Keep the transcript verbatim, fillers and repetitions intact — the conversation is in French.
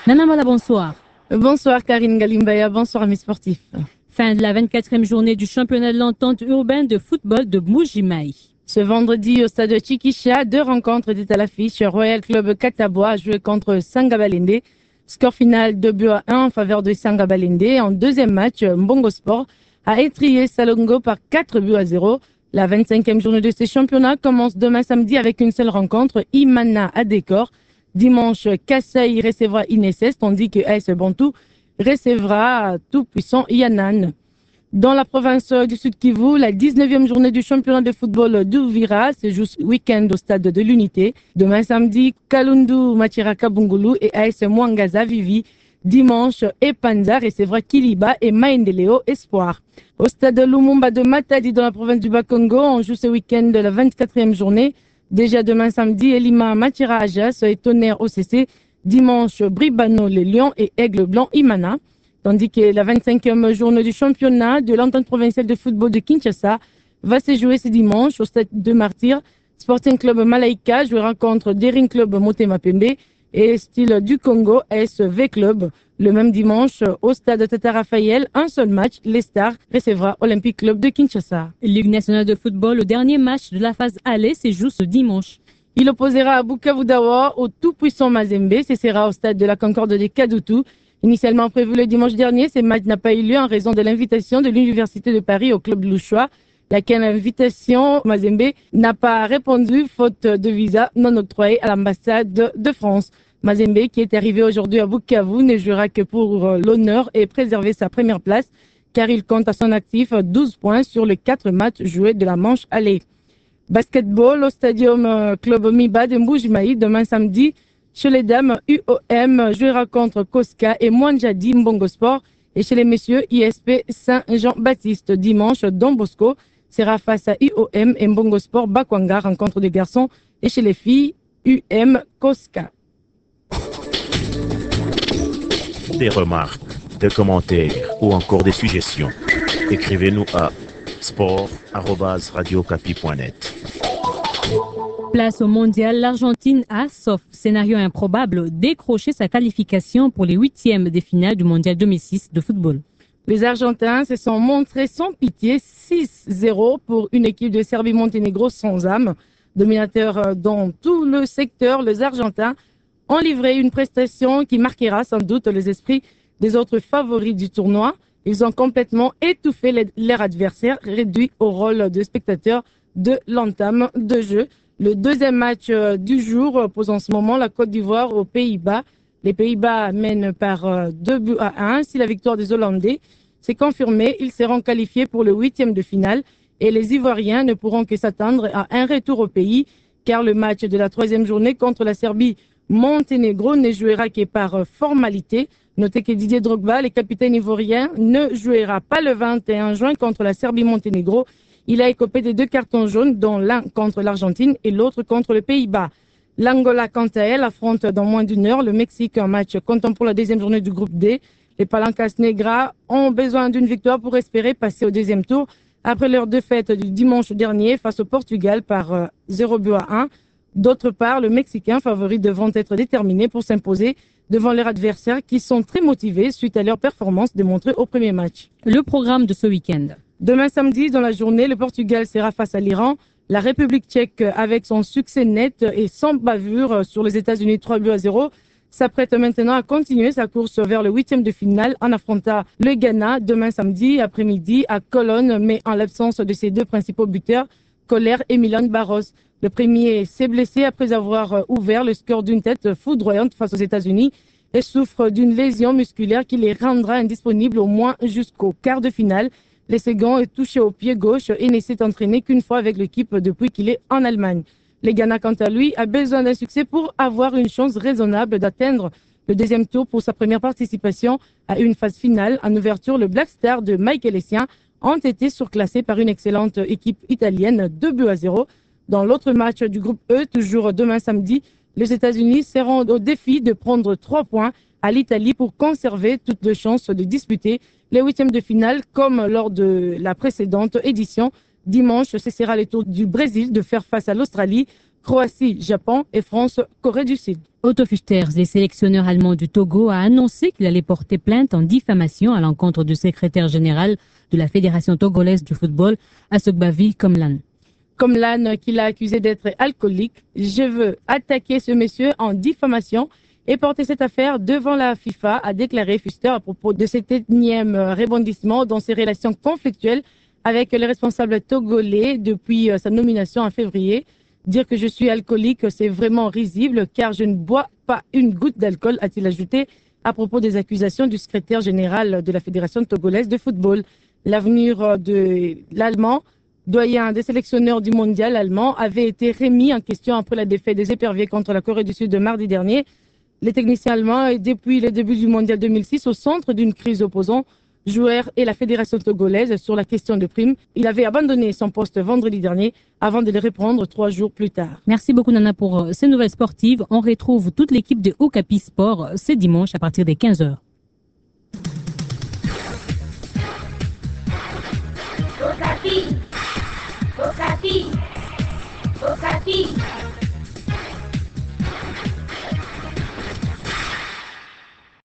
Nana Mala, bonsoir. Bonsoir Karine Galimbaya, bonsoir amis sportifs. Fin de la vingt-quatrième journée du championnat de l'entente urbaine de football de Mbuji-Mayi. Ce vendredi au stade Chikicha, deux rencontres étaient à l'affiche. Royal Club Katabois a joué contre Sangabalende. Score final deux buts à un en faveur de Sangabalende. En deuxième match, Mbongo Sport a étrié Salongo par quatre buts à zéro. La vingt-cinquième journée de ce championnat commence demain samedi avec une seule rencontre, Imana à Décor. Dimanche, Kassai recevra Inesses, tandis que A S Bantou recevra tout-puissant Yannan. Dans la province du Sud Kivu, la dix-neuvième journée du championnat de football d'Uvira se joue ce week-end au stade de l'Unité. Demain samedi, Kalundu Machiraka Bungulu et A S Mwangaza Vivi. Dimanche, Epanza recevra Kiliba et Maendeleo Espoir. Au stade de Lumumba de Matadi dans la province du Bas-Congo, on joue ce week-end la vingt-quatrième journée. Déjà demain samedi, Elima Matira Ajas et Tonnerre O C C. Dimanche, Bribano les Lions et Aigle Blanc Imana. Tandis que la vingt-cinquième journée du championnat de l'entente provinciale de football de Kinshasa va se jouer ce dimanche au stade de Martyr. Sporting Club Malaika jouera contre Dering Club Motema Pembe et Style du Congo S V Club. Le même dimanche, au stade Tata Raphaël, un seul match, les Stars recevra Olympique Club de Kinshasa. Ligue nationale de football, le dernier match de la phase aller se joue ce dimanche. Il opposera à Bukavu Dawa au tout-puissant Mazembe. Ce sera au stade de la Concorde de Kadoutou. Initialement prévu le dimanche dernier, ce match n'a pas eu lieu en raison de l'invitation de l'Université de Paris au club louchois, laquelle invitation Mazembe n'a pas répondu faute de visa non octroyé à l'ambassade de France. Mazembe, qui est arrivé aujourd'hui à Bukavu, ne jouera que pour l'honneur et préserver sa première place, car il compte à son actif douze points sur les quatre matchs joués de la manche aller. Basketball au stadium Club Miba de Mbuji-Mayi demain samedi. Chez les dames, U O M jouera contre Koska et Mwanjadi Mbongo Sport. Et chez les messieurs, I S P Saint-Jean-Baptiste. Dimanche, Don Bosco sera face à U O M et Mbongo Sport Bakwanga, rencontre des garçons. Et chez les filles, U M Koska. Des remarques, des commentaires ou encore des suggestions. Écrivez-nous à sport arobase radiocapi point net. Place au mondial, l'Argentine a, sauf scénario improbable, décroché sa qualification pour les huitièmes des finales du mondial deux mille six de football. Les Argentins se sont montrés sans pitié, six zéro pour une équipe de Serbie-Monténégro sans âme. Dominateurs dans tout le secteur, les Argentins ont livré une prestation qui marquera sans doute les esprits des autres favoris du tournoi. Ils ont complètement étouffé les, leur adversaire, réduit au rôle de spectateur de l'entame de jeu. Le deuxième match du jour oppose en ce moment la Côte d'Ivoire aux Pays-Bas. Les Pays-Bas mènent par deux buts à un. Si la victoire des Hollandais s'est confirmée, ils seront qualifiés pour le huitième de finale et les Ivoiriens ne pourront que s'attendre à un retour au pays car le match de la troisième journée contre la Serbie-Monténégro ne jouera que par formalité. Notez que Didier Drogba, le capitaine ivoirien, ne jouera pas le vingt et un juin contre la Serbie-Monténégro. Il a écopé de deux cartons jaunes, dont l'un contre l'Argentine et l'autre contre les Pays-Bas. L'Angola, quant à elle, affronte dans moins d'une heure le Mexique, un match comptant pour la deuxième journée du groupe D. Les Palancas Negras ont besoin d'une victoire pour espérer passer au deuxième tour après leur défaite du dimanche dernier face au Portugal par zéro but à un. D'autre part, le Mexicain favori devront être déterminés pour s'imposer devant leurs adversaires qui sont très motivés suite à leur performance démontrée au premier match. Le programme de ce week-end. Demain samedi, dans la journée, le Portugal sera face à l'Iran. La République tchèque, avec son succès net et sans bavure sur les États-Unis trois buts à zéro, s'apprête maintenant à continuer sa course vers le huitième de finale en affrontant le Ghana demain samedi après-midi à Cologne, mais en l'absence de ses deux principaux buteurs, Kohler et Milan Barros. Le premier s'est blessé après avoir ouvert le score d'une tête foudroyante face aux États-Unis et souffre d'une lésion musculaire qui les rendra indisponibles au moins jusqu'au quart de finale. Le second est touché au pied gauche et ne s'est entraîné qu'une fois avec l'équipe depuis qu'il est en Allemagne. Le Ghana, quant à lui, a besoin d'un succès pour avoir une chance raisonnable d'atteindre le deuxième tour pour sa première participation à une phase finale. En ouverture, le Black Star de Michael Essien ont été surclassés par une excellente équipe italienne, deux buts à zéro. Dans l'autre match du groupe E, toujours demain samedi, les États-Unis seront au défi de prendre trois points à l'Italie pour conserver toutes les chances de disputer les huitièmes de finale comme lors de la précédente édition. Dimanche, ce sera le tour du Brésil de faire face à l'Australie. Croatie, Japon et France, Corée du Sud. Otto Füchters, le sélectionneur allemand du Togo, a annoncé qu'il allait porter plainte en diffamation à l'encontre du secrétaire général de la Fédération togolaise du football, Asogbavi Komlan. Komlan, qu'il a accusé d'être alcoolique. Je veux attaquer ce monsieur en diffamation et porter cette affaire devant la FIFA, a déclaré Füchters à propos de cet énième rebondissement dans ses relations conflictuelles avec les responsables togolais depuis sa nomination en février. Dire que je suis alcoolique, c'est vraiment risible car je ne bois pas une goutte d'alcool, a-t-il ajouté à propos des accusations du secrétaire général de la Fédération togolaise de football. L'avenir de l'Allemand, doyen des sélectionneurs du mondial allemand, avait été remis en question après la défaite des éperviers contre la Corée du Sud de mardi dernier. Les techniciens allemands, depuis le début du mondial deux mille six, au centre d'une crise opposant joueurs et la Fédération togolaise sur la question de primes. Il avait abandonné son poste vendredi dernier avant de le reprendre trois jours plus tard. Merci beaucoup Nana pour ces nouvelles sportives. On retrouve toute l'équipe de Okapi Sport ce dimanche à partir des quinze heures. Okapi, Okapi, Okapi.